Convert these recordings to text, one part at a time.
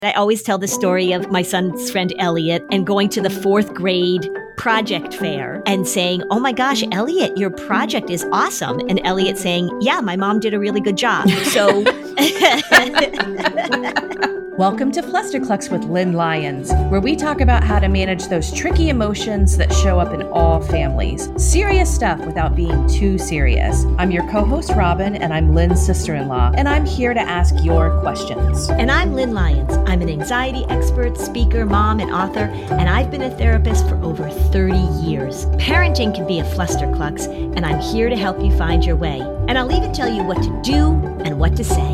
I always tell the story of my son's friend Elliot and going to the fourth grade project fair and saying, "Oh my gosh, Elliot, your project is awesome." And Elliot saying, "Yeah, my mom did a really good job." So welcome to Flusterclux with Lynn Lyons, where we talk about how to manage those tricky emotions that show up in all families. Serious stuff without being too serious. I'm your co-host, Robin, and I'm Lynn's sister-in-law, and I'm here to ask your questions. And I'm Lynn Lyons. I'm an anxiety expert, speaker, mom, and author, and I've been a therapist for over 30 years. Parenting can be a flusterclux, and I'm here to help you find your way. And I'll even tell you what to do and what to say.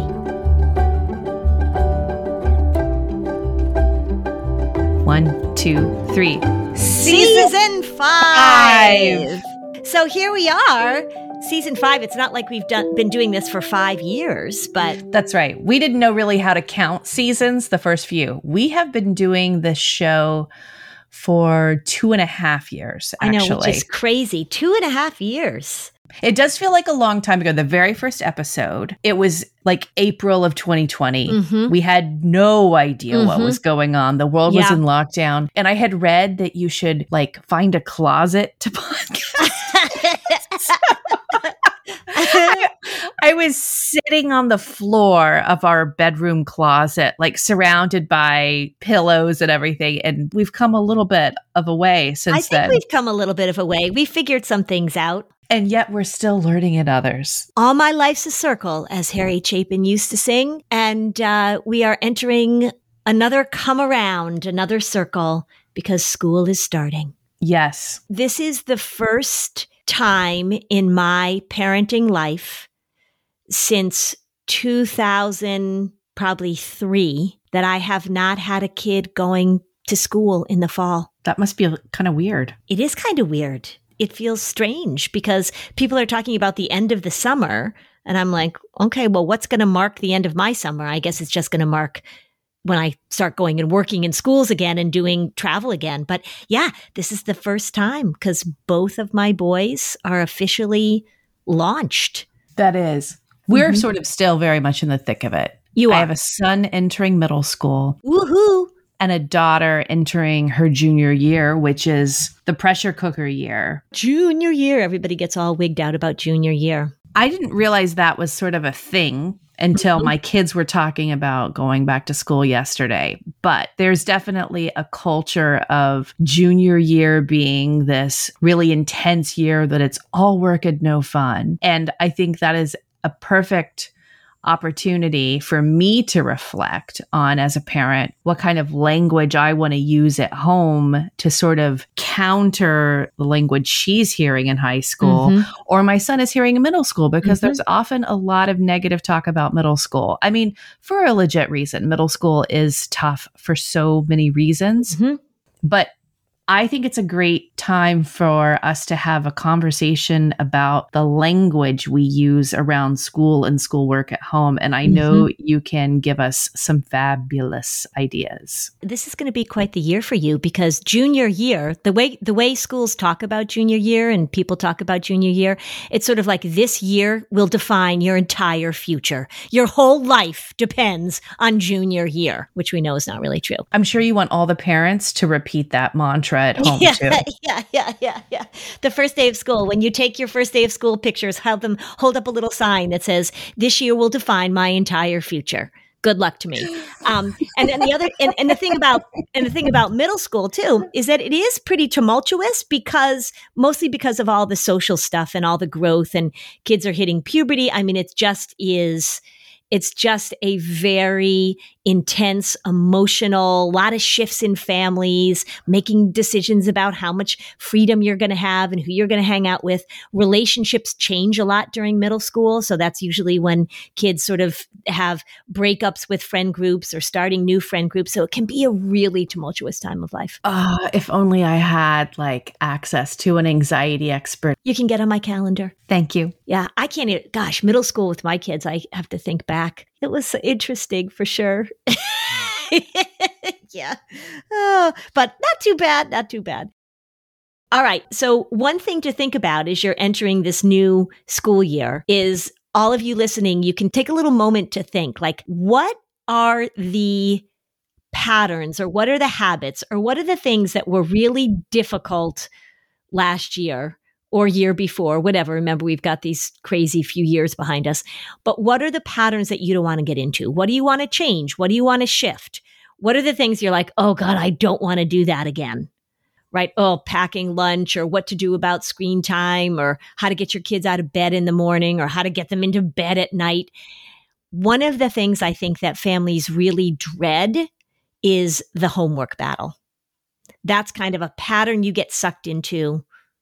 1, 2, 3. Season 5. So here we are. Season 5. It's not like we've been doing this for 5 years, but... That's right. We didn't know really how to count seasons the first few. We have been doing this show for 2.5 years, actually. I know, which is crazy. 2.5 years. It does feel like a long time ago. The very first episode, it was like April of 2020. Mm-hmm. We had no idea what was going on. The world was in lockdown. And I had read that you should like find a closet to podcast. I was sitting on the floor of our bedroom closet, like surrounded by pillows and everything. And we've come a little bit of a way since then. I think we've come a little bit of a way. We figured some things out. And yet we're still learning at others. All my life's a circle, as Harry Chapin used to sing. And we are entering another come around, another circle, because school is starting. Yes. This is the first time in my parenting life since 2003 that I have not had a kid going to school in the fall. That must be kind of weird. It is kind of weird. It feels strange because people are talking about the end of the summer. And I'm like, okay, well, what's going to mark the end of my summer? I guess it's just going to mark when I start going and working in schools again and doing travel again. But yeah, this is the first time because both of my boys are officially launched. That is. We're sort of still very much in the thick of it. You are. I have a son entering middle school. Woohoo! And a daughter entering her junior year, which is the pressure cooker year. Junior year. Everybody gets all wigged out about junior year. I didn't realize that was sort of a thing until my kids were talking about going back to school yesterday. But there's definitely a culture of junior year being this really intense year that it's all work and no fun. And I think that is a perfect opportunity for me to reflect on, as a parent, what kind of language I want to use at home to sort of counter the language she's hearing in high school or my son is hearing in middle school, because there's often a lot of negative talk about middle school. I mean, for a legit reason, middle school is tough for so many reasons, but I think it's a great time for us to have a conversation about the language we use around school and schoolwork at home. And I know you can give us some fabulous ideas. This is going to be quite the year for you because junior year, the way schools talk about junior year and people talk about junior year, it's sort of like this year will define your entire future. Your whole life depends on junior year, which we know is not really true. I'm sure you want all the parents to repeat that mantra at home too. Yeah. The first day of school, when you take your first day of school pictures, have them hold up a little sign that says, "This year will define my entire future. Good luck to me." And then the thing about middle school too is that it is pretty tumultuous mostly because of all the social stuff and all the growth, and kids are hitting puberty. I mean, it's just a very intense, emotional, lot of shifts in families, making decisions about how much freedom you're going to have and who you're going to hang out with. Relationships change a lot during middle school. So that's usually when kids sort of have breakups with friend groups or starting new friend groups. So it can be a really tumultuous time of life. If only I had like access to an anxiety expert. You can get on my calendar. Thank you. Yeah, I can't even, gosh, middle school with my kids, I have to think back. It was interesting for sure. Yeah. Oh, but not too bad. All right. So one thing to think about as you're entering this new school year is all of you listening, you can take a little moment to think, like, what are the patterns or what are the habits or what are the things that were really difficult last year or year before, whatever. Remember, we've got these crazy few years behind us. But what are the patterns that you don't want to get into? What do you want to change? What do you want to shift? What are the things you're like, oh God, I don't want to do that again? Right? Oh, packing lunch or what to do about screen time or how to get your kids out of bed in the morning or how to get them into bed at night. One of the things I think that families really dread is the homework battle. That's kind of a pattern you get sucked into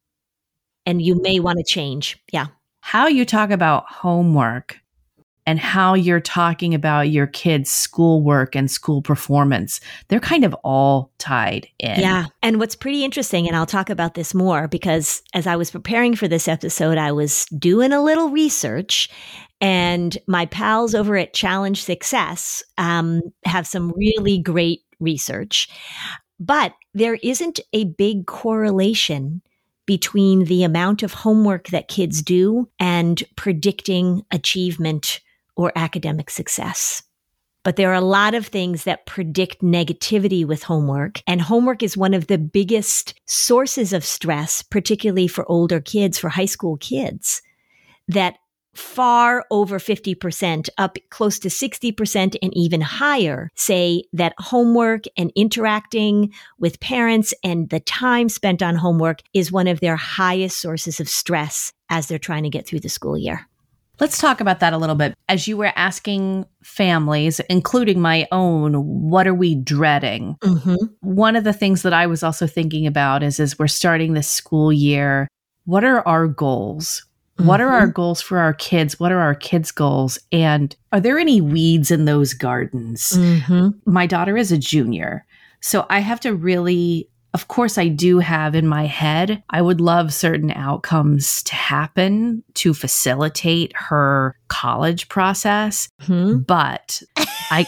and you may want to change. Yeah. How you talk about homework and how you're talking about your kids' schoolwork and school performance, they're kind of all tied in. Yeah. And what's pretty interesting, and I'll talk about this more because as I was preparing for this episode, I was doing a little research and my pals over at Challenge Success have some really great research. But there isn't a big correlation between the amount of homework that kids do and predicting achievement or academic success. But there are a lot of things that predict negativity with homework. And homework is one of the biggest sources of stress, particularly for older kids, for high school kids, that far over 50%, up close to 60% and even higher, say that homework and interacting with parents and the time spent on homework is one of their highest sources of stress as they're trying to get through the school year. Let's talk about that a little bit. As you were asking families, including my own, what are we dreading? Mm-hmm. One of the things that I was also thinking about is as we're starting this school year, what are our goals? What are our goals for our kids? What are our kids' goals? And are there any weeds in those gardens? Mm-hmm. My daughter is a junior, so I have to really, of course, I do have in my head, I would love certain outcomes to happen to facilitate her college process. Mm-hmm. But I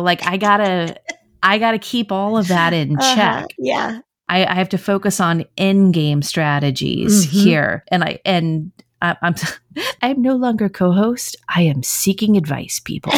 gotta keep all of that in check. Yeah. I have to focus on in-game strategies here. I'm no longer co-host. I am seeking advice, people.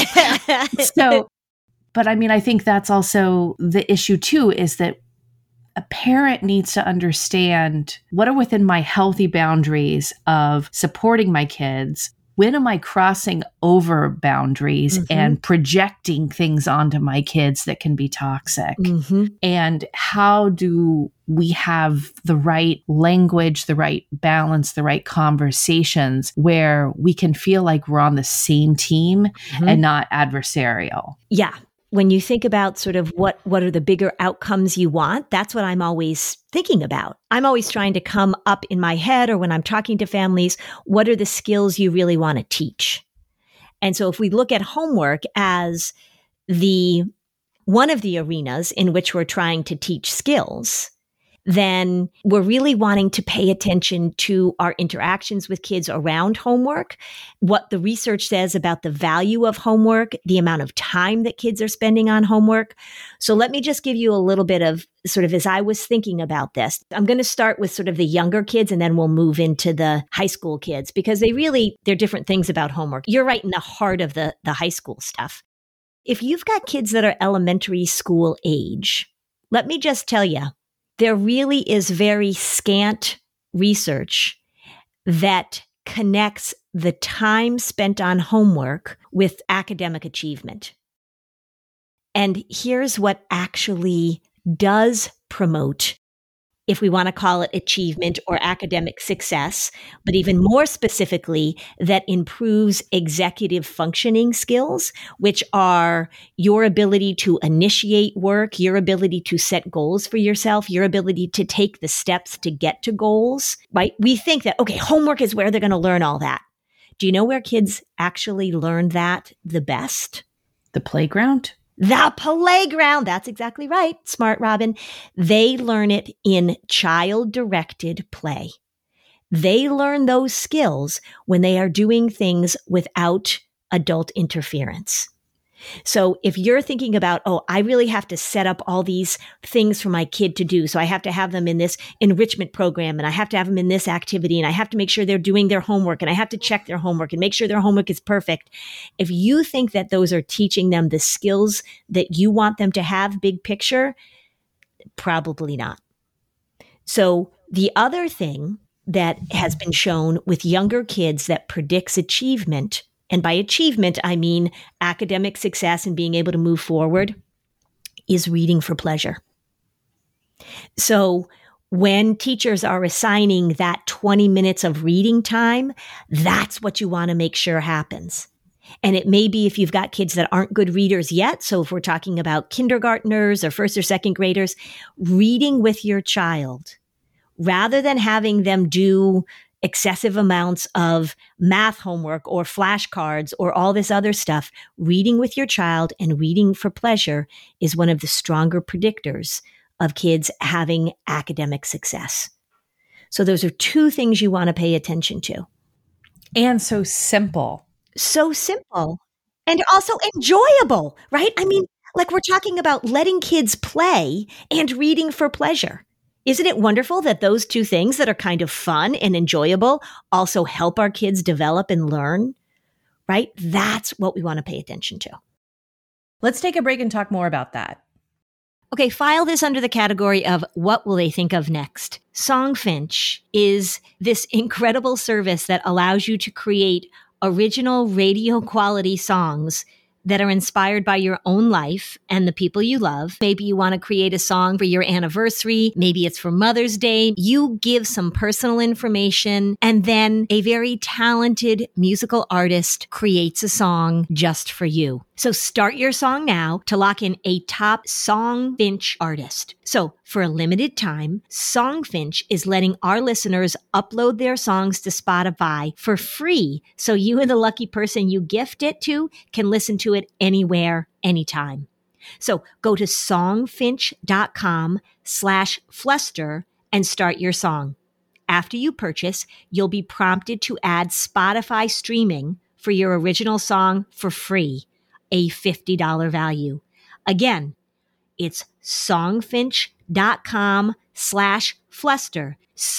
But I mean, I think that's also the issue too, is that a parent needs to understand what are within my healthy boundaries of supporting my kids. When am I crossing over boundaries and projecting things onto my kids that can be toxic? And how do we have the right language, the right balance, the right conversations where we can feel like we're on the same team and not adversarial? Yeah. When you think about sort of what are the bigger outcomes you want, that's what I'm always thinking about. I'm always trying to come up in my head or when I'm talking to families, what are the skills you really want to teach? And so if we look at homework as one of the arenas in which we're trying to teach skills, then we're really wanting to pay attention to our interactions with kids around homework, what the research says about the value of homework, the amount of time that kids are spending on homework. So let me just give you a little bit of sort of as I was thinking about this. I'm going to start with sort of the younger kids and then we'll move into the high school kids because they're different things about homework. You're right in the heart of the high school stuff. If you've got kids that are elementary school age, let me just tell you, there really is very scant research that connects the time spent on homework with academic achievement. And here's what actually does promote, if we want to call it achievement or academic success, but even more specifically, that improves executive functioning skills, which are your ability to initiate work, your ability to set goals for yourself, your ability to take the steps to get to goals, right? We think that, okay, homework is where they're going to learn all that. Do you know where kids actually learn that the best? The playground? The playground. That's exactly right. Smart, Robin. They learn it in child-directed play. They learn those skills when they are doing things without adult interference. So if you're thinking about, oh, I really have to set up all these things for my kid to do. So I have to have them in this enrichment program, and I have to have them in this activity, and I have to make sure they're doing their homework, and I have to check their homework and make sure their homework is perfect. If you think that those are teaching them the skills that you want them to have, big picture, probably not. So the other thing that has been shown with younger kids that predicts achievement, and by achievement, I mean academic success and being able to move forward, is reading for pleasure. So when teachers are assigning that 20 minutes of reading time, that's what you want to make sure happens. And it may be if you've got kids that aren't good readers yet. So if we're talking about kindergartners or first or second graders, reading with your child, rather than having them do excessive amounts of math homework or flashcards or all this other stuff, reading with your child and reading for pleasure is one of the stronger predictors of kids having academic success. So those are two things you want to pay attention to. And so simple. So simple and also enjoyable, right? I mean, like we're talking about letting kids play and reading for pleasure. Isn't it wonderful that those two things that are kind of fun and enjoyable also help our kids develop and learn, right? That's what we want to pay attention to. Let's take a break and talk more about that. Okay, file this under the category of what will they think of next? Songfinch is this incredible service that allows you to create original radio quality songs that are inspired by your own life and the people you love. Maybe you want to create a song for your anniversary. Maybe it's for Mother's Day. You give some personal information, and then a very talented musical artist creates a song just for you. So start your song now to lock in a top Songfinch artist. So for a limited time, Songfinch is letting our listeners upload their songs to Spotify for free. So you and the lucky person you gift it to can listen to it anywhere, anytime. So go to songfinch.com/fluster and start your song. After you purchase, you'll be prompted to add Spotify streaming for your original song for free, a $50 value. Again, it's songfinch.com/fluster,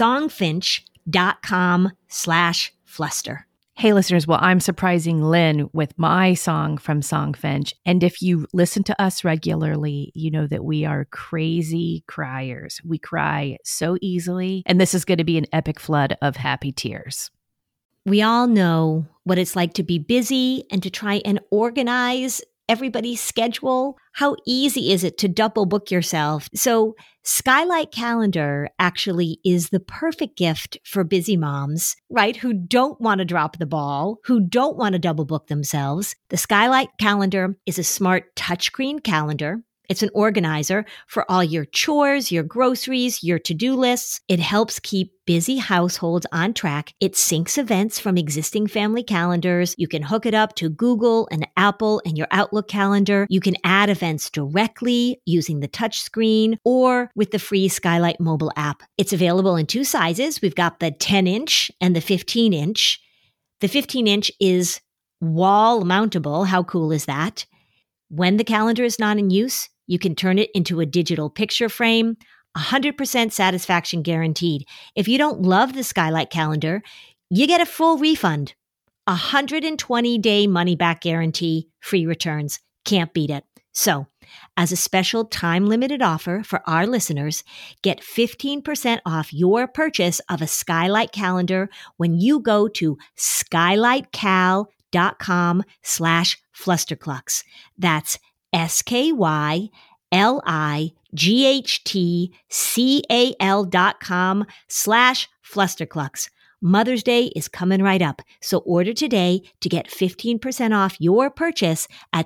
songfinch.com/fluster. Hey, listeners. Well, I'm surprising Lynn with my song from Songfinch. And if you listen to us regularly, you know that we are crazy criers. We cry so easily. And this is going to be an epic flood of happy tears. We all know what it's like to be busy and to try and organize everybody's schedule. How easy is it to double book yourself? So Skylight Calendar actually is the perfect gift for busy moms, right? Who don't want to drop the ball, who don't want to double book themselves. The Skylight Calendar is a smart touchscreen calendar. It's an organizer for all your chores, your groceries, your to-do lists. It helps keep busy households on track. It syncs events from existing family calendars. You can hook it up to Google and Apple and your Outlook calendar. You can add events directly using the touchscreen or with the free Skylight mobile app. It's available in two sizes. We've got the 10-inch and the 15-inch. The 15-inch is wall mountable. How cool is that? When the calendar is not in use, you can turn it into a digital picture frame, 100% satisfaction guaranteed. If you don't love the Skylight Calendar, you get a full refund, 120-day money-back guarantee, free returns. Can't beat it. So, as a special time-limited offer for our listeners, get 15% off your purchase of a Skylight Calendar when you go to skylightcal.com/flusterclux. That's skylightcal.com/flusterclux. Mother's Day is coming right up, so order today to get 15% off your purchase at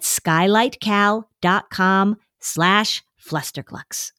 skylightcal.com/flusterclux.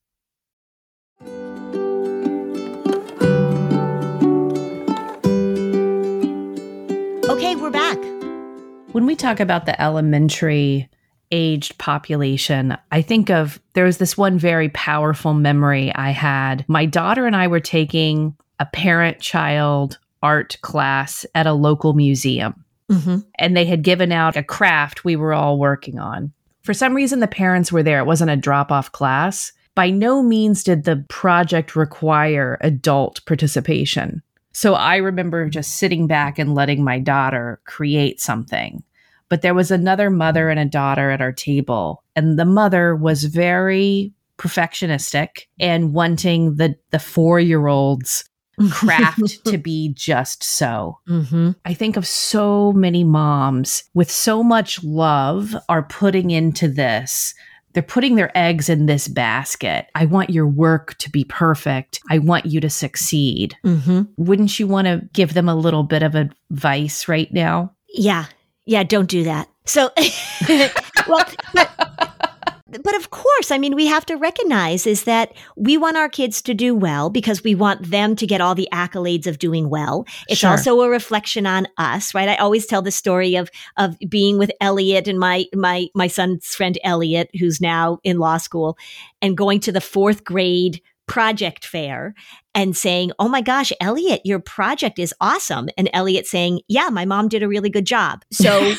Okay, we're back. When we talk about the elementary aged population, I think of, there was this one very powerful memory I had. My daughter and I were taking a parent-child art class at a local museum. and they had given out a craft we were all working on. For some reason, the parents were there. It wasn't a drop-off class. By no means did the project require adult participation. So I remember just sitting back and letting my daughter create something. But there was another mother and a daughter at our table, and the mother was very perfectionistic and wanting the 4-year-old's craft to be just so. I think of so many moms with so much love are putting into this. They're putting their eggs in this basket. I want your work to be perfect. I want you to succeed. Wouldn't you want to give them a little bit of advice right now? Yeah. Yeah, don't do that. So, well, but of course, I mean, we have to recognize is that we want our kids to do well because we want them to get all the accolades of doing well. It's also a reflection on us, right? I always tell the story of being with Elliot and my son's friend Elliot, who's now in law school, and going to the 4th grade project fair and saying, "Oh my gosh, Elliot, your project is awesome." And Elliot saying, "Yeah, my mom did a really good job." So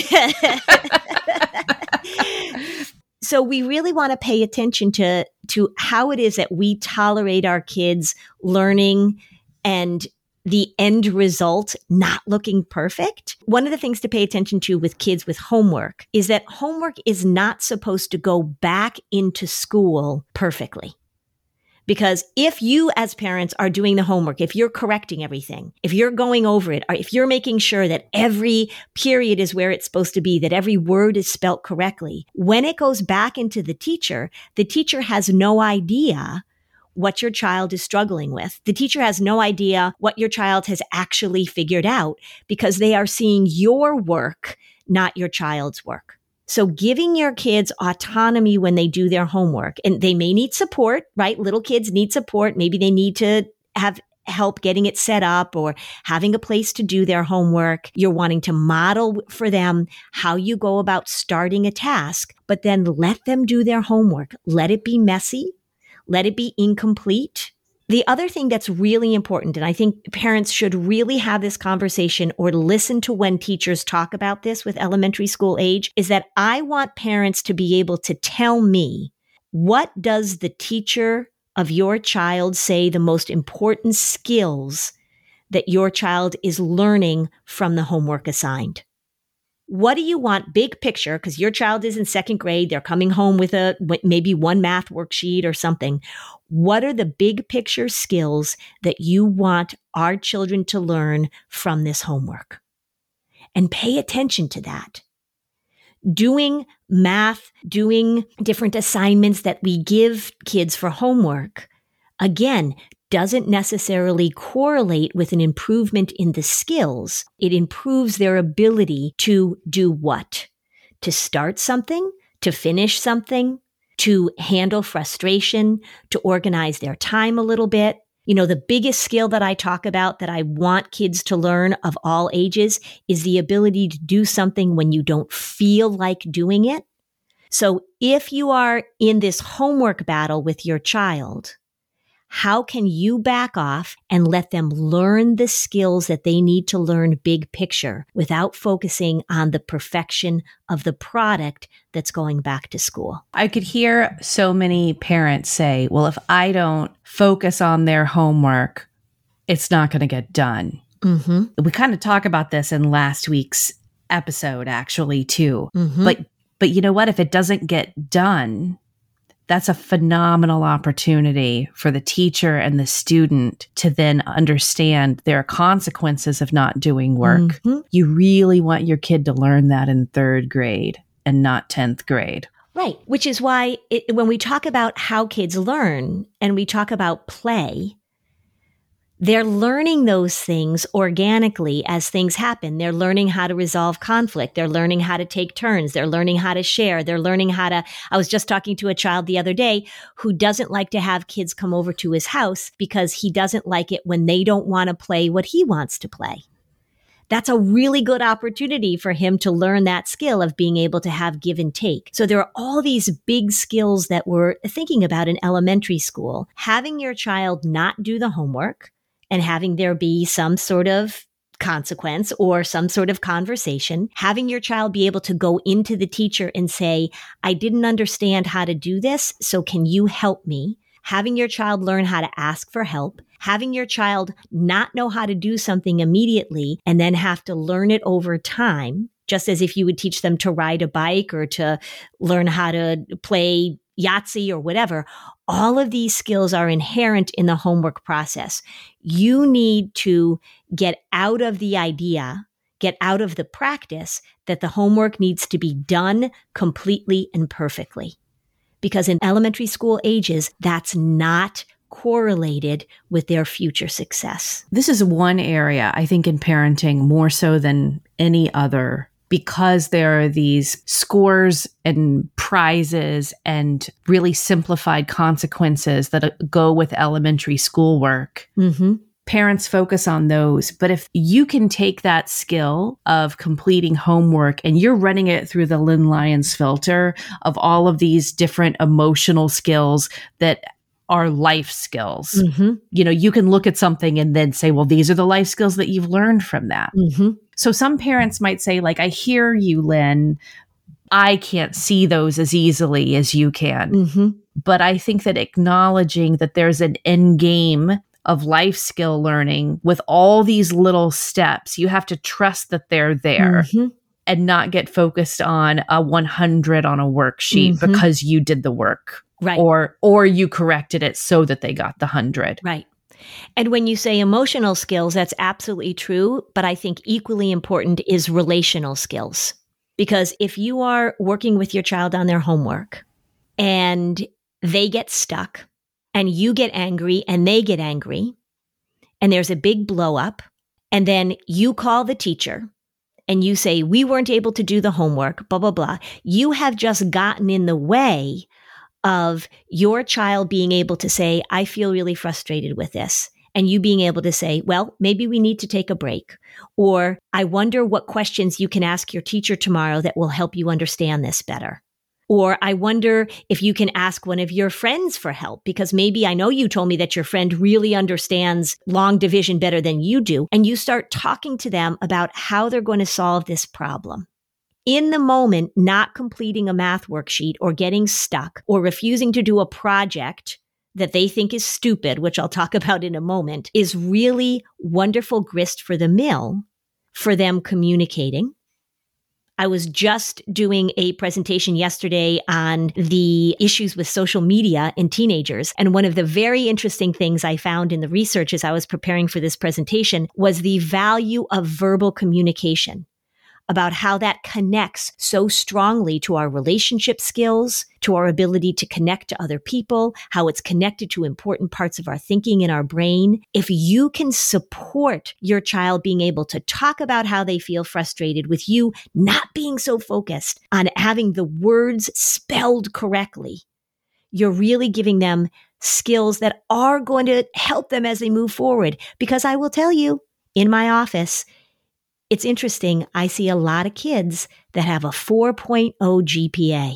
So we really want to pay attention to how it is that we tolerate our kids learning and the end result not looking perfect. One of the things to pay attention to with kids with homework is that homework is not supposed to go back into school perfectly. Because if you as parents are doing the homework, if you're correcting everything, if you're going over it, or if you're making sure that every period is where it's supposed to be, that every word is spelt correctly, when it goes back into the teacher has no idea what your child is struggling with. The teacher has no idea what your child has actually figured out because they are seeing your work, not your child's work. So giving your kids autonomy when they do their homework, and they may need support, right? Little kids need support. Maybe they need to have help getting it set up or having a place to do their homework. You're wanting to model for them how you go about starting a task, but then let them do their homework. Let it be messy. Let it be incomplete. The other thing that's really important, and I think parents should really have this conversation or listen to when teachers talk about this with elementary school age, is that I want parents to be able to tell me, what does the teacher of your child say the most important skills that your child is learning from the homework assigned? What do you want big picture? Because your child is in 2nd grade. They're coming home with maybe one math worksheet or something. What are the big picture skills that you want our children to learn from this homework? And pay attention to that. Doing math, doing different assignments that we give kids for homework, again, doesn't necessarily correlate with an improvement in the skills. It improves their ability to do what? To start something, to finish something, to handle frustration, to organize their time a little bit. You know, the biggest skill that I talk about that I want kids to learn of all ages is the ability to do something when you don't feel like doing it. So if you are in this homework battle with your child, how can you back off and let them learn the skills that they need to learn big picture without focusing on the perfection of the product that's going back to school? I could hear so many parents say, well, if I don't focus on their homework, it's not going to get done. We kind of talk about this in last week's episode, actually, too. But you know what? If it doesn't get done, that's a phenomenal opportunity for the teacher and the student to then understand there are consequences of not doing work. You really want your kid to learn that in 3rd grade and not 10th grade. Right. Which is why when we talk about how kids learn and we talk about play, they're learning those things organically as things happen. They're learning how to resolve conflict. They're learning how to take turns. They're learning how to share. They're learning how to, I was just talking to a child the other day who doesn't like to have kids come over to his house because he doesn't like it when they don't want to play what he wants to play. That's a really good opportunity for him to learn that skill of being able to have give and take. So there are all these big skills that we're thinking about in elementary school. Having your child not do the homework, and having there be some sort of consequence or some sort of conversation, having your child be able to go into the teacher and say, I didn't understand how to do this, so can you help me? Having your child learn how to ask for help, having your child not know how to do something immediately and then have to learn it over time, just as if you would teach them to ride a bike or to learn how to play Yahtzee or whatever. All of these skills are inherent in the homework process. You need to get out of the idea, get out of the practice that the homework needs to be done completely and perfectly. Because in elementary school ages, that's not correlated with their future success. This is one area, I think, in parenting more so than any other, because there are these scores and prizes and really simplified consequences that go with elementary schoolwork. Mm-hmm. Parents focus on those. But if you can take that skill of completing homework and you're running it through the Lynn Lyons filter of all of these different emotional skills that are life skills, Mm-hmm. you can look at something and then say, well, these are the life skills that you've learned from that. Mm-hmm. So some parents might say, like, I hear you, Lynn. I can't see those as easily as you can. Mm-hmm. But I think that acknowledging that there's an end game of life skill learning with all these little steps, you have to trust that they're there Mm-hmm. and not get focused on a 100 on a worksheet Mm-hmm. because you did the work. Right. Or you corrected it so that they got the 100. Right. And when you say emotional skills, that's absolutely true. But I think equally important is relational skills. Because if you are working with your child on their homework and they get stuck and you get angry and they get angry and there's a big blow up and then you call the teacher and you say, we weren't able to do the homework, blah, blah, blah. You have just gotten in the way of your child being able to say, I feel really frustrated with this. And you being able to say, well, maybe we need to take a break. Or I wonder what questions you can ask your teacher tomorrow that will help you understand this better. Or I wonder if you can ask one of your friends for help, because maybe I know you told me that your friend really understands long division better than you do. And you start talking to them about how they're going to solve this problem. In the moment, not completing a math worksheet or getting stuck or refusing to do a project that they think is stupid, which I'll talk about in a moment, is really wonderful grist for the mill for them communicating. I was just doing a presentation yesterday on the issues with social media in teenagers. And one of the very interesting things I found in the research as I was preparing for this presentation was the value of verbal communication, about how that connects so strongly to our relationship skills, to our ability to connect to other people, how it's connected to important parts of our thinking in our brain. If you can support your child being able to talk about how they feel frustrated with you not being so focused on having the words spelled correctly, you're really giving them skills that are going to help them as they move forward. Because I will tell you, in my office, it's interesting. I see a lot of kids that have a 4.0 GPA.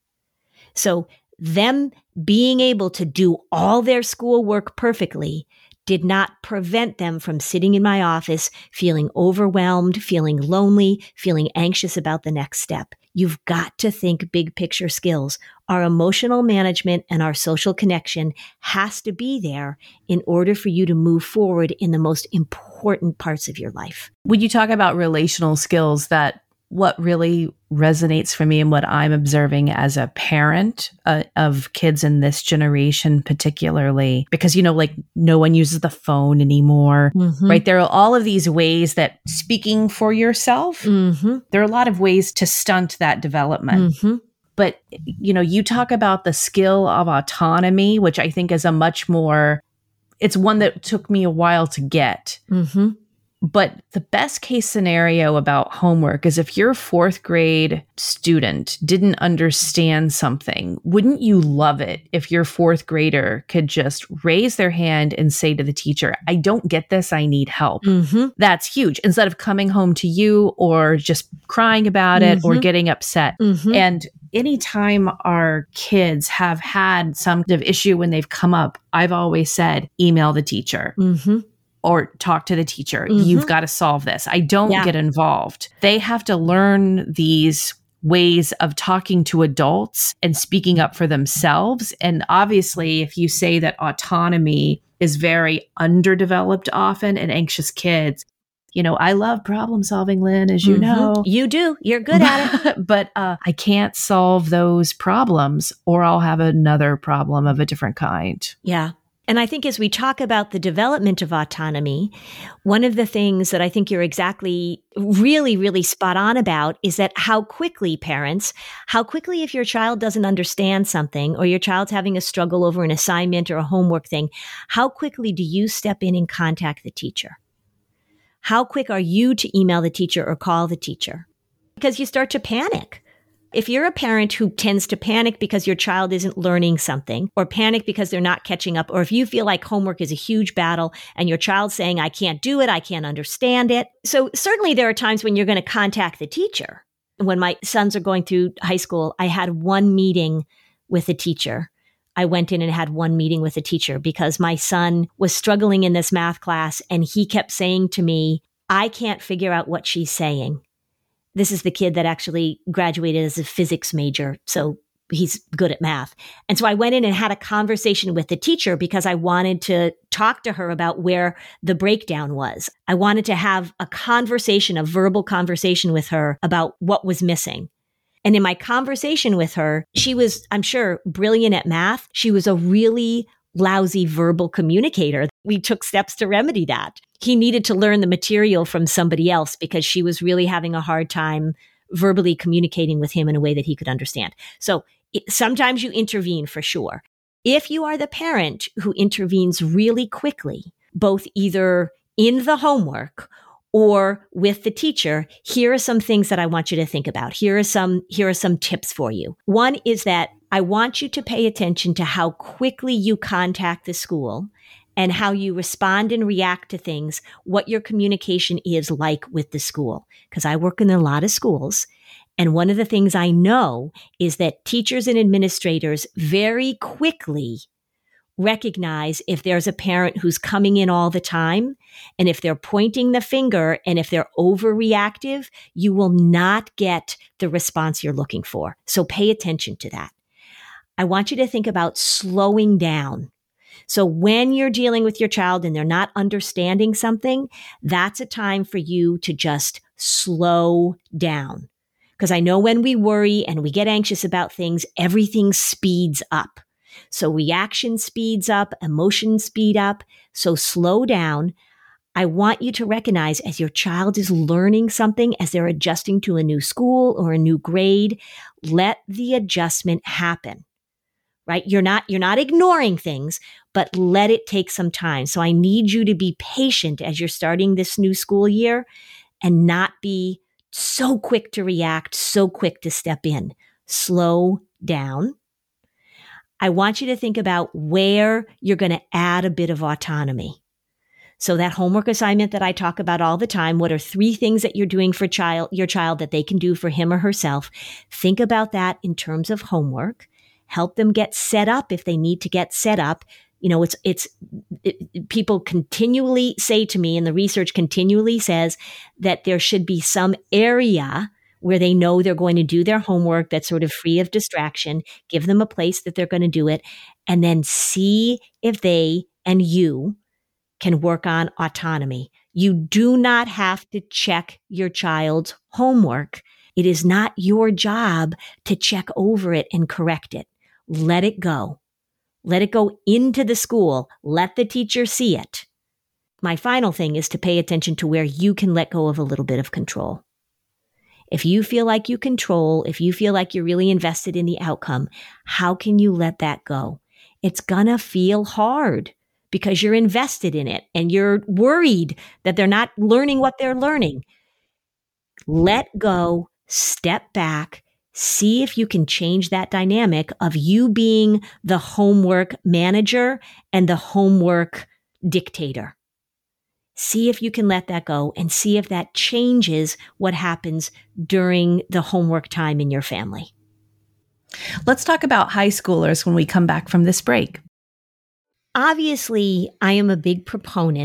So them being able to do all their schoolwork perfectly did not prevent them from sitting in my office, feeling overwhelmed, feeling lonely, feeling anxious about the next step. You've got to think big picture skills. Our emotional management and our social connection has to be there in order for you to move forward in the most important parts of your life. When you talk about relational skills, that what really resonates for me and what I'm observing as a parent of kids in this generation, particularly because, like no one uses the phone anymore, right? There are all of these ways that speaking for yourself, there are a lot of ways to stunt that development. But, you talk about the skill of autonomy, which I think is it's one that took me a while to get. But the best case scenario about homework is if your fourth grade student didn't understand something, wouldn't you love it if your fourth grader could just raise their hand and say to the teacher, I don't get this, I need help. That's huge. Instead of coming home to you or just crying about it or getting upset. And anytime our kids have had some kind of issue when they've come up, I've always said, email the teacher. or talk to the teacher. You've got to solve this. I don't get involved. They have to learn these ways of talking to adults and speaking up for themselves. And obviously, if you say that autonomy is very underdeveloped often in anxious kids, I love problem solving, Lynn, as you know. You do. You're good at it. But I can't solve those problems, or I'll have another problem of a different kind. Yeah. And I think as we talk about the development of autonomy, one of the things that I think you're exactly really, really spot on about is that how quickly if your child doesn't understand something or your child's having a struggle over an assignment or a homework thing, how quickly do you step in and contact the teacher? How quick are you to email the teacher or call the teacher? Because you start to panic. If you're a parent who tends to panic because your child isn't learning something, or panic because they're not catching up, or if you feel like homework is a huge battle and your child's saying, I can't do it, I can't understand it. So certainly there are times when you're going to contact the teacher. When my sons are going through high school, I had one meeting with a teacher. I went in and had one meeting with a teacher because my son was struggling in this math class and he kept saying to me, I can't figure out what she's saying. This is the kid that actually graduated as a physics major, so he's good at math. And so I went in and had a conversation with the teacher because I wanted to talk to her about where the breakdown was. I wanted to have a verbal conversation with her about what was missing. And in my conversation with her, she was, I'm sure, brilliant at math. She was a really lousy verbal communicator. We took steps to remedy that. He needed to learn the material from somebody else because she was really having a hard time verbally communicating with him in a way that he could understand. So sometimes you intervene for sure. If you are the parent who intervenes really quickly, both either in the homework or with the teacher, here are some things that I want you to think about. Here are some tips for you. One is that I want you to pay attention to how quickly you contact the school and how you respond and react to things, what your communication is like with the school. Because I work in a lot of schools, and one of the things I know is that teachers and administrators very quickly recognize if there's a parent who's coming in all the time, and if they're pointing the finger and if they're overreactive, you will not get the response you're looking for. So pay attention to that. I want you to think about slowing down. So when you're dealing with your child and they're not understanding something, that's a time for you to just slow down. Because I know when we worry and we get anxious about things, everything speeds up. So reaction speeds up, emotions speed up. So slow down. I want you to recognize as your child is learning something, as they're adjusting to a new school or a new grade, let the adjustment happen. Right? You're not ignoring things, but let it take some time. So I need you to be patient as you're starting this new school year and not be so quick to react, so quick to step in. Slow down. I want you to think about where you're going to add a bit of autonomy. So that homework assignment that I talk about all the time, what are 3 things that you're doing for your child that they can do for him or herself? Think about that in terms of homework. Help them get set up if they need to get set up. People continually say to me, and the research continually says that there should be some area where they know they're going to do their homework that's sort of free of distraction. Give them a place that they're going to do it, and then see if they and you can work on autonomy. You do not have to check your child's homework. It is not your job to check over it and correct it. Let it go. Let it go into the school. Let the teacher see it. My final thing is to pay attention to where you can let go of a little bit of control. If you feel like you control, if you feel like you're really invested in the outcome, how can you let that go? It's gonna feel hard because you're invested in it and you're worried that they're not learning what they're learning. Let go, step back, see if you can change that dynamic of you being the homework manager and the homework dictator. See if you can let that go and see if that changes what happens during the homework time in your family. Let's talk about high schoolers when we come back from this break. Obviously, I am a big proponent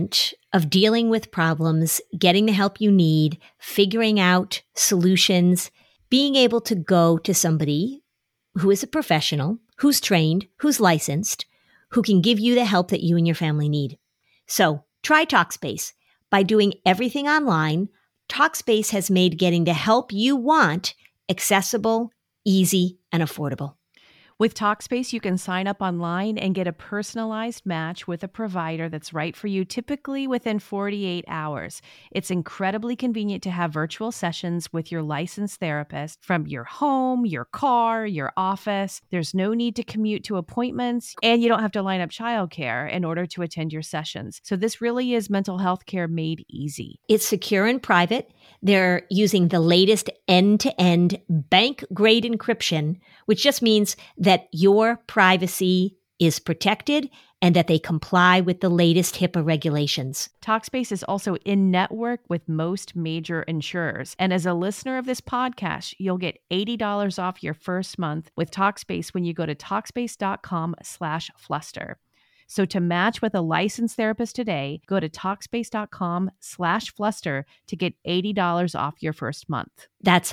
of dealing with problems, getting the help you need, figuring out solutions, being able to go to somebody who is a professional, who's trained, who's licensed, who can give you the help that you and your family need. So try Talkspace. By doing everything online, Talkspace has made getting the help you want accessible, easy, and affordable. With Talkspace, you can sign up online and get a personalized match with a provider that's right for you, typically within 48 hours. It's incredibly convenient to have virtual sessions with your licensed therapist from your home, your car, your office. There's no need to commute to appointments, and you don't have to line up childcare in order to attend your sessions. So this really is mental health care made easy. It's secure and private. They're using the latest end-to-end bank-grade encryption, which just means that your privacy is protected and that they comply with the latest HIPAA regulations. Talkspace is also in network with most major insurers. And as a listener of this podcast, you'll get $80 off your first month with Talkspace when you go to Talkspace.com/Fluster. So to match with a licensed therapist today, go to Talkspace.com/Fluster to get $80 off your first month. That's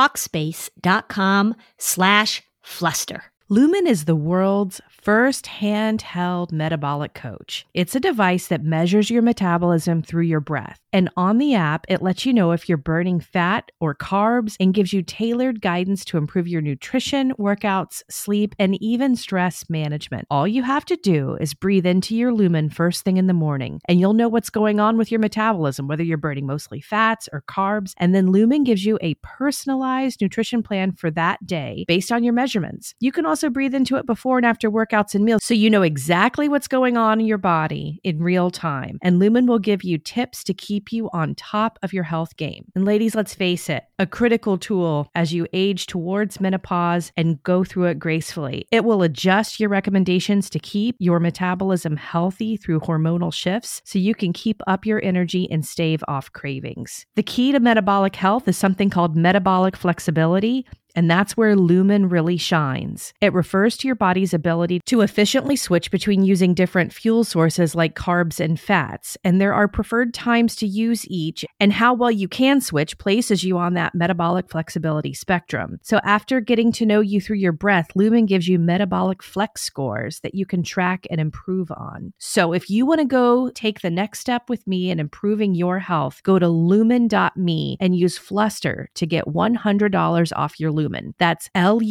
Talkspace.com/Fluster. Lumen is the world's first handheld metabolic coach. It's a device that measures your metabolism through your breath. And on the app, it lets you know if you're burning fat or carbs and gives you tailored guidance to improve your nutrition, workouts, sleep, and even stress management. All you have to do is breathe into your Lumen first thing in the morning, and you'll know what's going on with your metabolism, whether you're burning mostly fats or carbs. And then Lumen gives you a personalized nutrition plan for that day based on your measurements. You can also breathe into it before and after workouts and meals, so you know exactly what's going on in your body in real time. And Lumen will give you tips to keep you on top of your health game. And ladies, let's face it, a critical tool as you age towards menopause and go through it gracefully. It will adjust your recommendations to keep your metabolism healthy through hormonal shifts so you can keep up your energy and stave off cravings. The key to metabolic health is something called metabolic flexibility. And that's where Lumen really shines. It refers to your body's ability to efficiently switch between using different fuel sources like carbs and fats. And there are preferred times to use each, and how well you can switch places you on that metabolic flexibility spectrum. So after getting to know you through your breath, Lumen gives you metabolic flex scores that you can track and improve on. So if you want to go take the next step with me in improving your health, go to lumen.me and use Fluster to get $100 off your Lumen. That's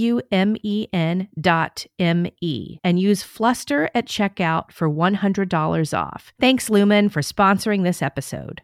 LUMEN.ME. And use Fluster at checkout for $100 off. Thanks, Lumen, for sponsoring this episode.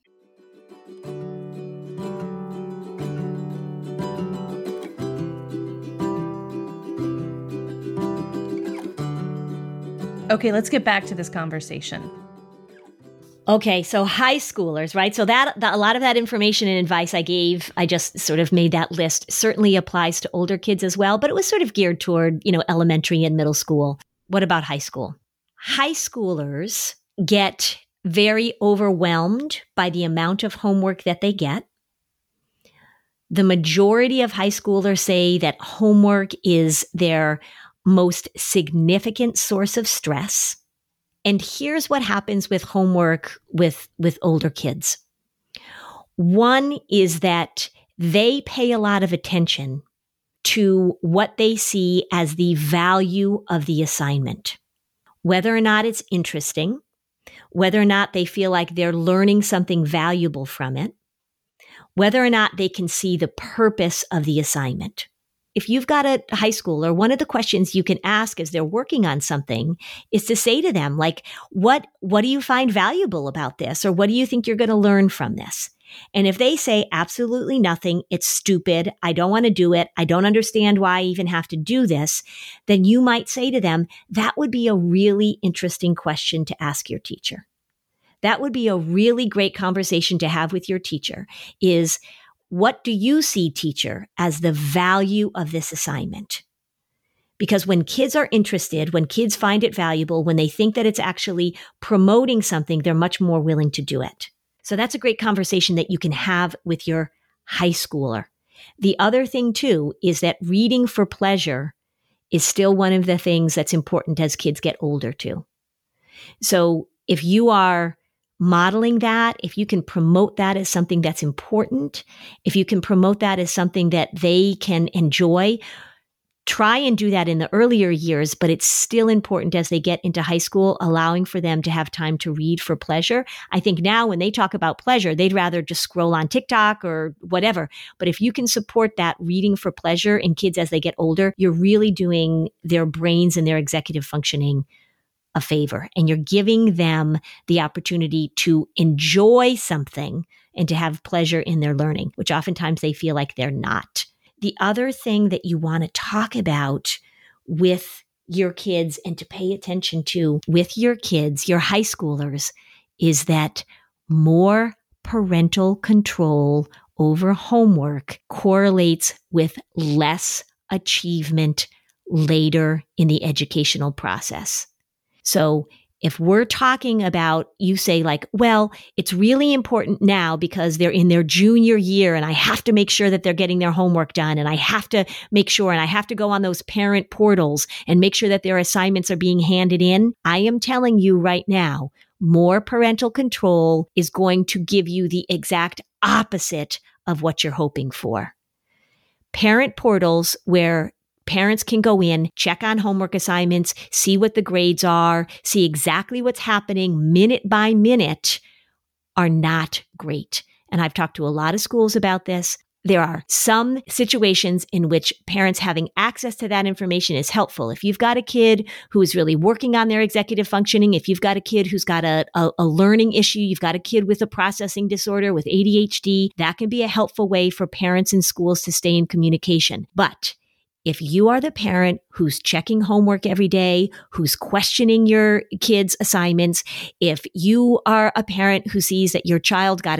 Okay, let's get back to this conversation. Okay, so high schoolers, right? So that a lot of that information and advice I gave, I just sort of made that list, certainly applies to older kids as well, but it was sort of geared toward, elementary and middle school. What about high school? High schoolers get very overwhelmed by the amount of homework that they get. The majority of high schoolers say that homework is their most significant source of stress. And here's what happens with homework with older kids. One is that they pay a lot of attention to what they see as the value of the assignment, whether or not it's interesting, whether or not they feel like they're learning something valuable from it, whether or not they can see the purpose of the assignment. If you've got a high schooler, one of the questions you can ask as they're working on something is to say to them, like, what do you find valuable about this? Or what do you think you're going to learn from this? And if they say absolutely nothing, it's stupid, I don't want to do it, I don't understand why I even have to do this, then you might say to them, that would be a really interesting question to ask your teacher. That would be a really great conversation to have with your teacher is, what do you see, teacher, as the value of this assignment? Because when kids are interested, when kids find it valuable, when they think that it's actually promoting something, they're much more willing to do it. So that's a great conversation that you can have with your high schooler. The other thing, too, is that reading for pleasure is still one of the things that's important as kids get older, too. So if you are modeling that, if you can promote that as something that's important, if you can promote that as something that they can enjoy, try and do that in the earlier years, but it's still important as they get into high school, allowing for them to have time to read for pleasure. I think now when they talk about pleasure, they'd rather just scroll on TikTok or whatever. But if you can support that reading for pleasure in kids as they get older, you're really doing their brains and their executive functioning a favor. And you're giving them the opportunity to enjoy something and to have pleasure in their learning, which oftentimes they feel like they're not. The other thing that you want to talk about with your kids and to pay attention to with your kids, your high schoolers, is that more parental control over homework correlates with less achievement later in the educational process. So if we're talking about, you say like, well, it's really important now because they're in their junior year and I have to make sure that they're getting their homework done and I have to make sure and I have to go on those parent portals and make sure that their assignments are being handed in. I am telling you right now, more parental control is going to give you the exact opposite of what you're hoping for. Parent portals where parents can go in, check on homework assignments, see what the grades are, see exactly what's happening minute by minute, are not great. And I've talked to a lot of schools about this. There are some situations in which parents having access to that information is helpful. If you've got a kid who is really working on their executive functioning, if you've got a kid who's got a learning issue, you've got a kid with a processing disorder, with ADHD, that can be a helpful way for parents and schools to stay in communication. But if you are the parent who's checking homework every day, who's questioning your kids' assignments, if you are a parent who sees that your child got a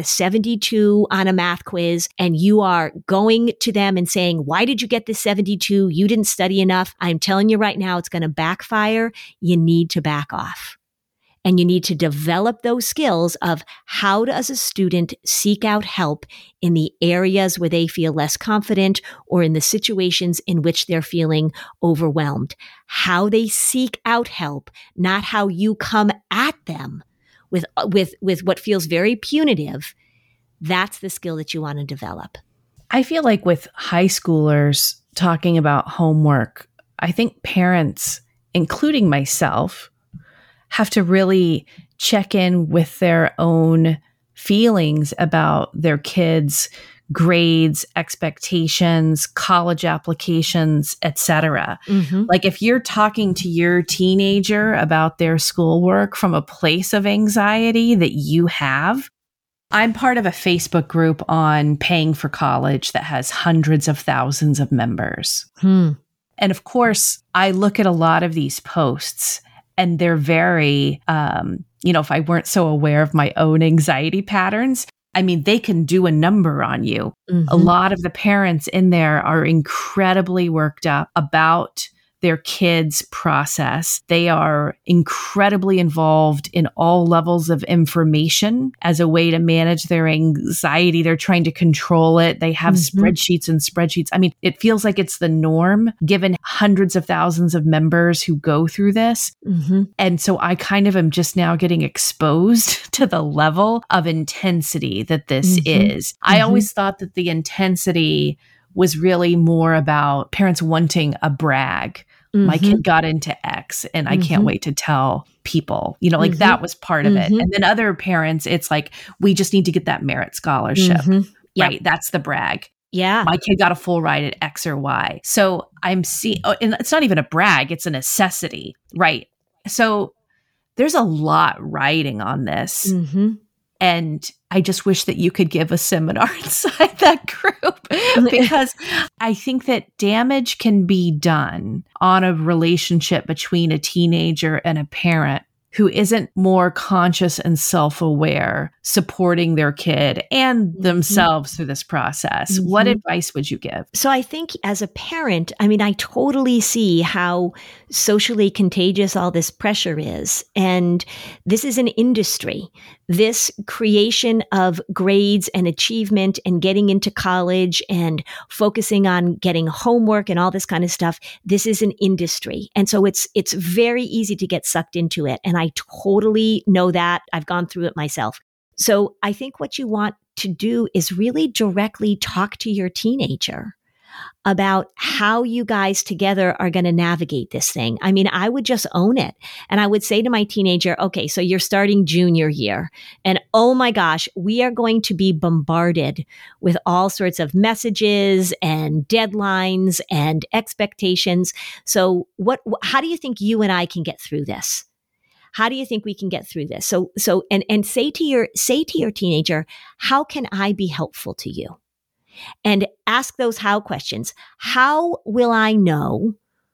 72 on a math quiz and you are going to them and saying, why did you get this 72? You didn't study enough. I'm telling you right now, it's going to backfire. You need to back off. And you need to develop those skills of how does a student seek out help in the areas where they feel less confident or in the situations in which they're feeling overwhelmed. How they seek out help, not how you come at them with what feels very punitive. That's the skill that you want to develop. I feel like with high schoolers talking about homework, I think parents, including myself, have to really check in with their own feelings about their kids' grades, expectations, college applications, etc. Mm-hmm. Like if you're talking to your teenager about their schoolwork from a place of anxiety that you have, I'm part of a Facebook group on paying for college that has hundreds of thousands of members. And of course, I look at a lot of these posts and they're very, if I weren't so aware of my own anxiety patterns, I mean, they can do a number on you. Mm-hmm. A lot of the parents in there are incredibly worked up about their kids' process. They are incredibly involved in all levels of information as a way to manage their anxiety. They're trying to control it. They have spreadsheets and spreadsheets. I mean, it feels like it's the norm given hundreds of thousands of members who go through this. Mm-hmm. And so I kind of am just now getting exposed to the level of intensity that this is. I always thought that the intensity was really more about parents wanting a brag. My kid got into X and I can't wait to tell people, like that was part of it. And then other parents, it's like, we just need to get that merit scholarship, right? That's the brag. Yeah. My kid got a full ride at X or Y. So I'm seeing, and it's not even a brag, it's a necessity, right? So there's a lot riding on this. And I just wish that you could give a seminar inside that group because I think that damage can be done on a relationship between a teenager and a parent who isn't more conscious and self-aware, supporting their kid and themselves through this process. What advice would you give? So I think as a parent, I mean, I totally see how socially contagious all this pressure is. And this is an industry. This creation of grades and achievement and getting into college and focusing on getting homework and all this kind of stuff, this is an industry. And so it's very easy to get sucked into it. And I I totally know that. I've gone through it myself. So I think what you want to do is really directly talk to your teenager about how you guys together are going to navigate this thing. I mean, I would just own it. And I would say to my teenager, okay, so you're starting junior year. And oh my gosh, we are going to be bombarded with all sorts of messages and deadlines and expectations. So how do you think you and I can get through this? How do you think we can get through this? So say to your teenager, how can I be helpful to you? And ask those how questions. How will I know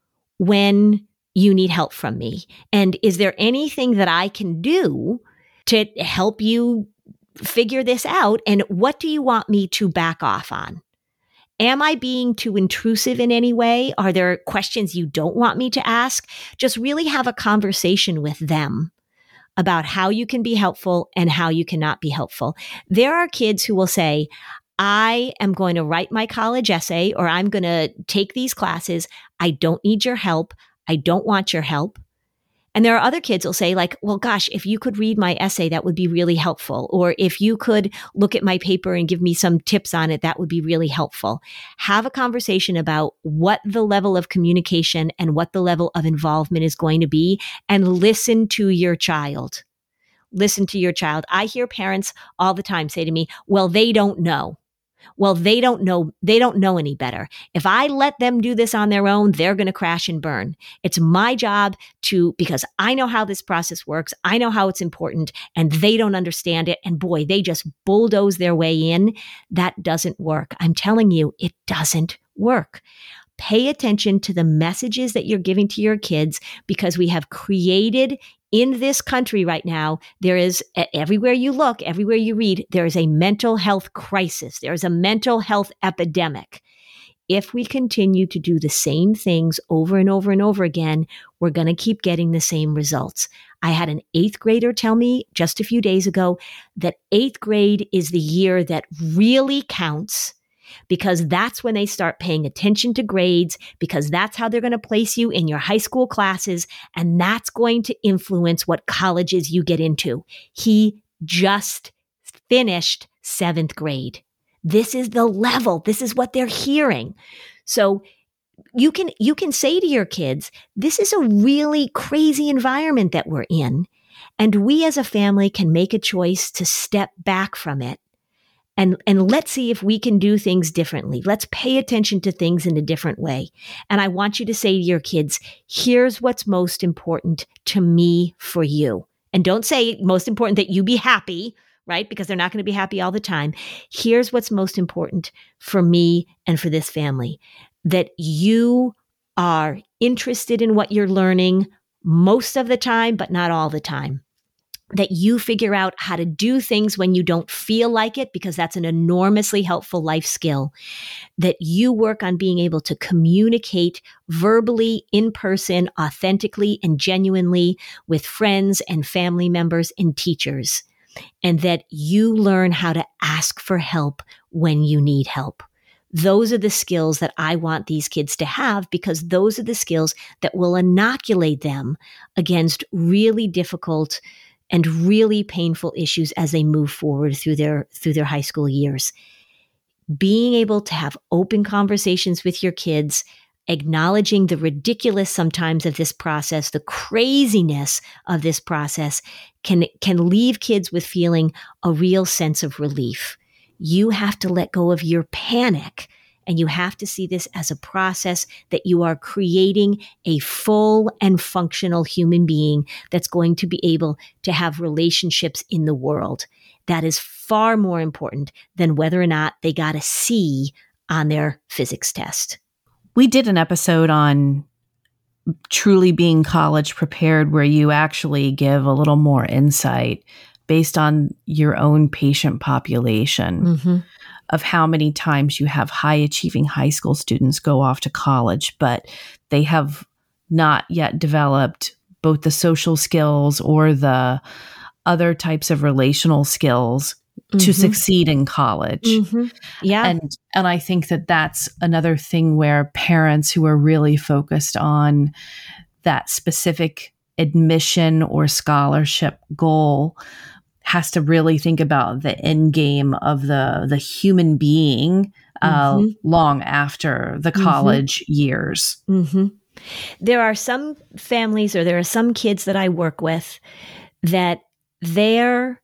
when you need help from me? And is there anything that I can do to help you figure this out? And what do you want me to back off on? Am I being too intrusive in any way? Are there questions you don't want me to ask? Just really have a conversation with them about how you can be helpful and how you cannot be helpful. There are kids who will say, I am going to write my college essay, or I'm going to take these classes. I don't need your help. I don't want your help. And there are other kids who'll say like, well, gosh, if you could read my essay, that would be really helpful. Or if you could look at my paper and give me some tips on it, that would be really helpful. Have a conversation about what the level of communication and what the level of involvement is going to be, and listen to your child. Listen to your child. I hear parents all the time say to me, well, they don't know. Well, they don't know any better. If I let them do this on their own, they're going to crash and burn. It's my job because I know how this process works. I know how it's important, and they don't understand it. And boy, they just bulldoze their way in. That doesn't work. I'm telling you, it doesn't work. Pay attention to the messages that you're giving to your kids, because we have created in this country right now, there is, everywhere you look, everywhere you read, there is a mental health crisis. There is a mental health epidemic. If we continue to do the same things over and over and over again, we're going to keep getting the same results. I had an 8th grader tell me just a few days ago that 8th grade is the year that really counts, because that's when they start paying attention to grades, because that's how they're going to place you in your high school classes, and that's going to influence what colleges you get into. He just finished 7th grade. This is the level. This is what they're hearing. So you can say to your kids, this is a really crazy environment that we're in, and we as a family can make a choice to step back from it. And let's see if we can do things differently. Let's pay attention to things in a different way. And I want you to say to your kids, here's what's most important to me for you. And don't say most important that you be happy, right? Because they're not going to be happy all the time. Here's what's most important for me and for this family. That you are interested in what you're learning most of the time, but not all the time. That you figure out how to do things when you don't feel like it, because that's an enormously helpful life skill. That you work on being able to communicate verbally, in person, authentically, and genuinely with friends and family members and teachers. And that you learn how to ask for help when you need help. Those are the skills that I want these kids to have, because those are the skills that will inoculate them against really difficult and really painful issues as they move forward through their high school years. Being able to have open conversations with your kids, acknowledging the ridiculous sometimes of this process, the craziness of this process, can leave kids with feeling a real sense of relief. You have to let go of your panic, and you have to see this as a process that you are creating a full and functional human being that's going to be able to have relationships in the world. That is far more important than whether or not they got a C on their physics test. We did an episode on truly being college prepared, where you actually give a little more insight based on your own patient population. Of how many times you have high achieving high school students go off to college, but they have not yet developed both the social skills or the other types of relational skills to succeed in college. Yeah. And I think that that's another thing where parents who are really focused on that specific admission or scholarship goal has to really think about the end game of the human being long after the college years. Mm-hmm. There are some families, or there are some kids that I work with, that their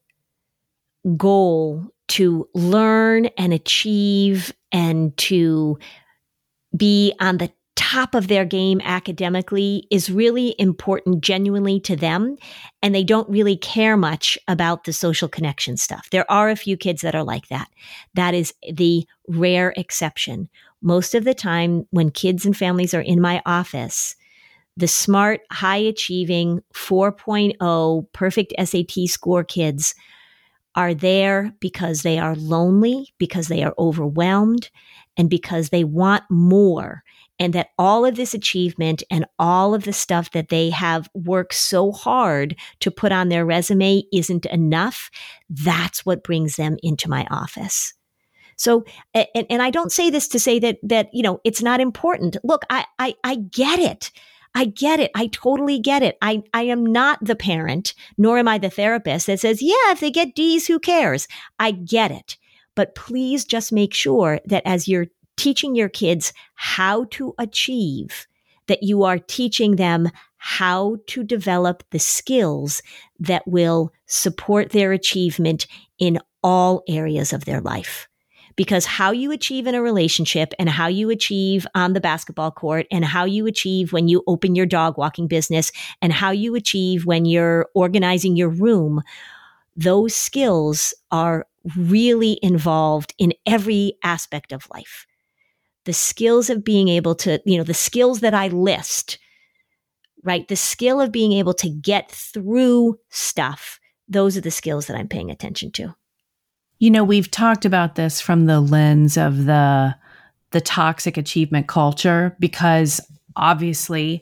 goal to learn and achieve and to be on the top of their game academically is really important genuinely to them, and they don't really care much about the social connection stuff. There are a few kids that are like that. That is the rare exception. Most of the time when kids and families are in my office, the smart, high achieving 4.0 perfect SAT score kids are there because they are lonely, because they are overwhelmed, and because they want more. And that all of this achievement and all of the stuff that they have worked so hard to put on their resume isn't enough. That's what brings them into my office. So, and I don't say this to say that it's not important. Look, I get it. I get it. I totally get it. I am not the parent, nor am I the therapist that says, yeah, if they get D's, who cares? I get it. But please just make sure that as you're teaching your kids how to achieve, that you are teaching them how to develop the skills that will support their achievement in all areas of their life. Because how you achieve in a relationship, and how you achieve on the basketball court, and how you achieve when you open your dog walking business, and how you achieve when you're organizing your room, those skills are really involved in every aspect of life. The skills of being able to, the skills that I list, right? The skill of being able to get through stuff, those are the skills that I'm paying attention to. We've talked about this from the lens of the toxic achievement culture, because obviously,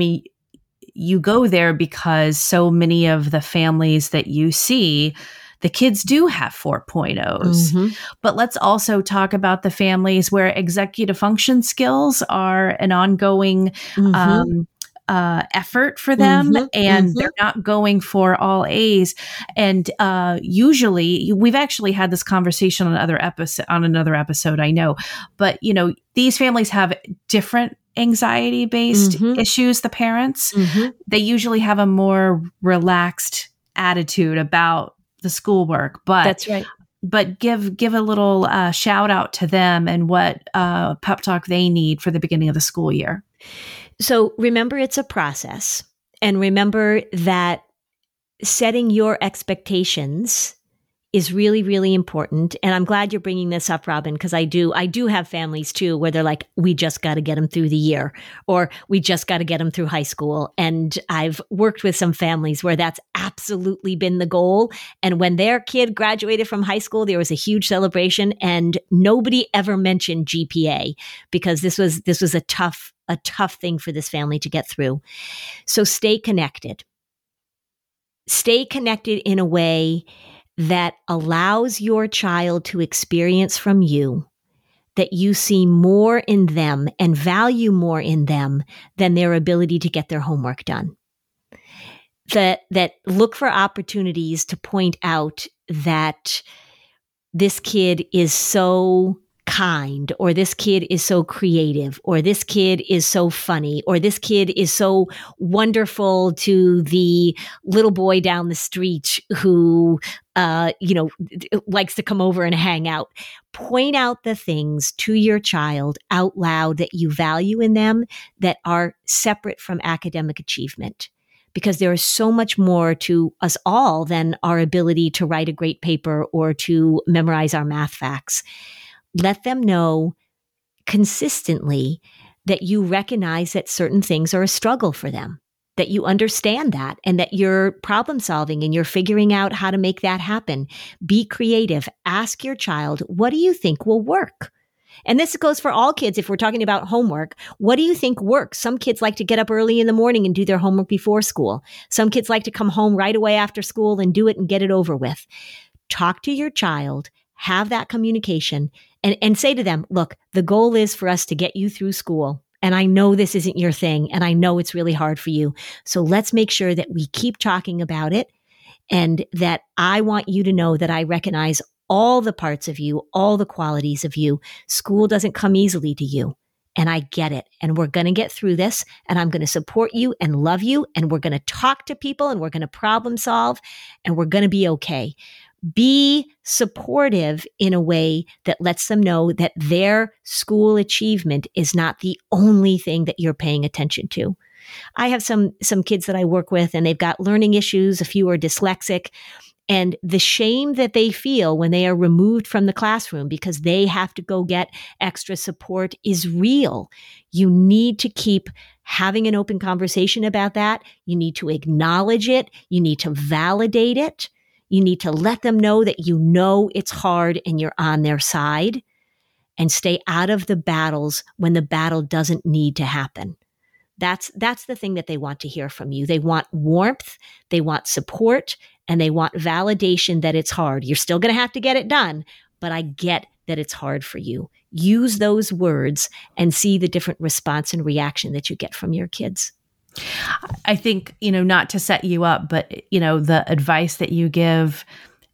you go there because so many of the families that you see, the kids do have 4.0s. But let's also talk about the families where executive function skills are an ongoing effort for them, and they're not going for all A's. And usually, we've actually had this conversation on another episode, I know, but these families have different anxiety-based issues. The parents, they usually have a more relaxed attitude about the schoolwork, but that's right. But give a little shout out to them and what pep talk they need for the beginning of the school year. So remember, it's a process, and remember that setting your expectations is really, really important. And I'm glad you're bringing this up, Robin, because I do have families too, where they're like, we just got to get them through the year, or we just got to get them through high school. And I've worked with some families where that's absolutely been the goal. And when their kid graduated from high school, there was a huge celebration, and nobody ever mentioned GPA, because this was a tough thing for this family to get through. So stay connected. Stay connected in a way that allows your child to experience from you that you see more in them and value more in them than their ability to get their homework done. That look for opportunities to point out that this kid is so kind, or this kid is so creative, or this kid is so funny, or this kid is so wonderful to the little boy down the street who, likes to come over and hang out. Point out the things to your child out loud that you value in them that are separate from academic achievement. Because there is so much more to us all than our ability to write a great paper or to memorize our math facts. Let them know consistently that you recognize that certain things are a struggle for them, that you understand that, and that you're problem solving and you're figuring out how to make that happen. Be creative. Ask your child, what do you think will work? And this goes for all kids. If we're talking about homework, what do you think works? Some kids like to get up early in the morning and do their homework before school. Some kids like to come home right away after school and do it and get it over with. Talk to your child, have that communication, and say to them, look, the goal is for us to get you through school. And I know this isn't your thing, and I know it's really hard for you. So let's make sure that we keep talking about it, and that I want you to know that I recognize all the parts of you, all the qualities of you. School doesn't come easily to you. And I get it. And we're going to get through this, and I'm going to support you and love you. And we're going to talk to people, and we're going to problem solve, and we're going to be okay. Be supportive in a way that lets them know that their school achievement is not the only thing that you're paying attention to. I have some kids that I work with, and they've got learning issues. A few are dyslexic. And the shame that they feel when they are removed from the classroom because they have to go get extra support is real. You need to keep having an open conversation about that. You need to acknowledge it. You need to validate it. You need to let them know that you know it's hard and you're on their side, and stay out of the battles when the battle doesn't need to happen. That's the thing that they want to hear from you. They want warmth, they want support, and they want validation that it's hard. You're still going to have to get it done, but I get that it's hard for you. Use those words and see the different response and reaction that you get from your kids. I think, not to set you up, but, the advice that you give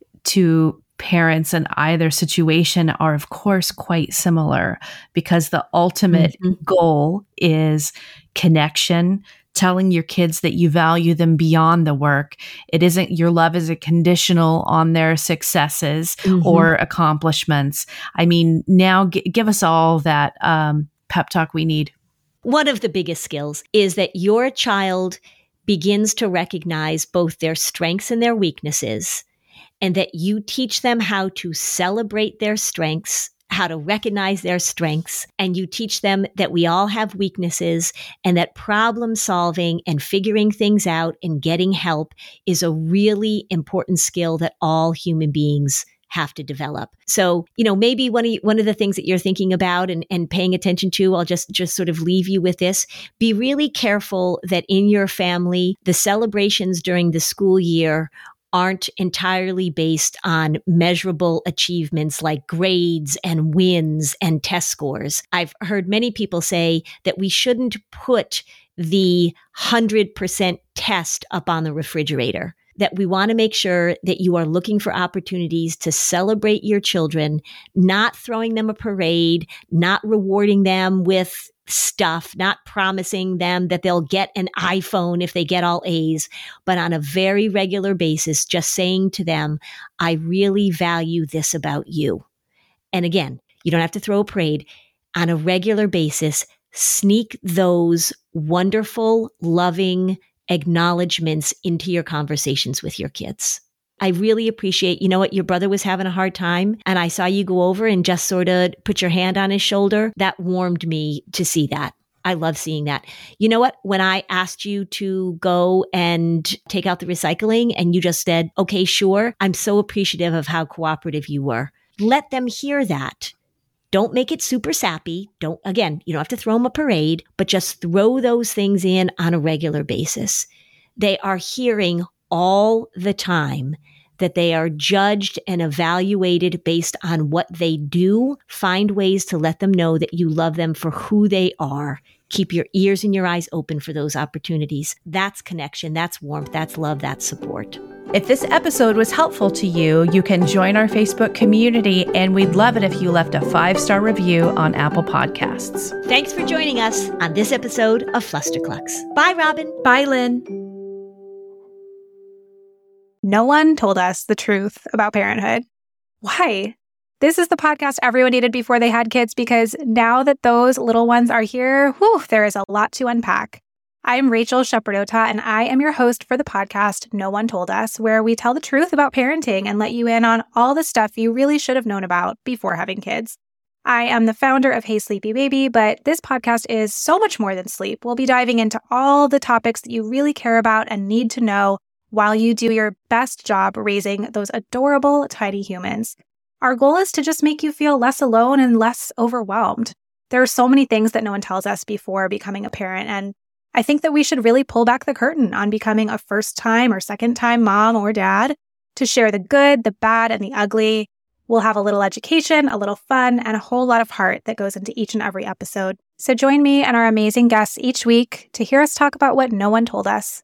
to parents in either situation are, of course, quite similar, because the ultimate goal is connection, telling your kids that you value them beyond the work. It isn't, your love isn't conditional on their successes or accomplishments. I mean, now give us all that pep talk we need. One of the biggest skills is that your child begins to recognize both their strengths and their weaknesses, and that you teach them how to celebrate their strengths, how to recognize their strengths, and you teach them that we all have weaknesses, and that problem solving and figuring things out and getting help is a really important skill that all human beings have to develop. So, maybe one of the things that you're thinking about and paying attention to, I'll just sort of leave you with this. Be really careful that in your family, the celebrations during the school year aren't entirely based on measurable achievements like grades and wins and test scores. I've heard many people say that we shouldn't put the 100% test up on the refrigerator, that we want to make sure that you are looking for opportunities to celebrate your children, not throwing them a parade, not rewarding them with stuff, not promising them that they'll get an iPhone if they get all A's, but on a very regular basis, just saying to them, I really value this about you. And again, you don't have to throw a parade. On a regular basis, sneak those wonderful, loving acknowledgments into your conversations with your kids. I really appreciate, your brother was having a hard time, and I saw you go over and just sort of put your hand on his shoulder. That warmed me to see that. I love seeing that. You know what? When I asked you to go and take out the recycling and you just said, okay, sure, I'm so appreciative of how cooperative you were. Let them hear that. Don't make it super sappy. You don't have to throw them a parade, but just throw those things in on a regular basis. They are hearing all the time that they are judged and evaluated based on what they do. Find ways to let them know that you love them for who they are. Keep your ears and your eyes open for those opportunities. That's connection. That's warmth. That's love. That's support. If this episode was helpful to you, you can join our Facebook community, and we'd love it if you left a 5-star review on Apple Podcasts. Thanks for joining us on this episode of Flusterclux. Bye, Robin. Bye, Lynn. No one told us the truth about parenthood. Why? This is the podcast everyone needed before they had kids, because now that those little ones are here, there is a lot to unpack. I'm Rachel Shepardota, and I am your host for the podcast No One Told Us, where we tell the truth about parenting and let you in on all the stuff you really should have known about before having kids. I am the founder of Hey Sleepy Baby, but this podcast is so much more than sleep. We'll be diving into all the topics that you really care about and need to know while you do your best job raising those adorable tiny humans. Our goal is to just make you feel less alone and less overwhelmed. There are so many things that no one tells us before becoming a parent, and I think that we should really pull back the curtain on becoming a first-time or second-time mom or dad to share the good, the bad, and the ugly. We'll have a little education, a little fun, and a whole lot of heart that goes into each and every episode. So join me and our amazing guests each week to hear us talk about what no one told us.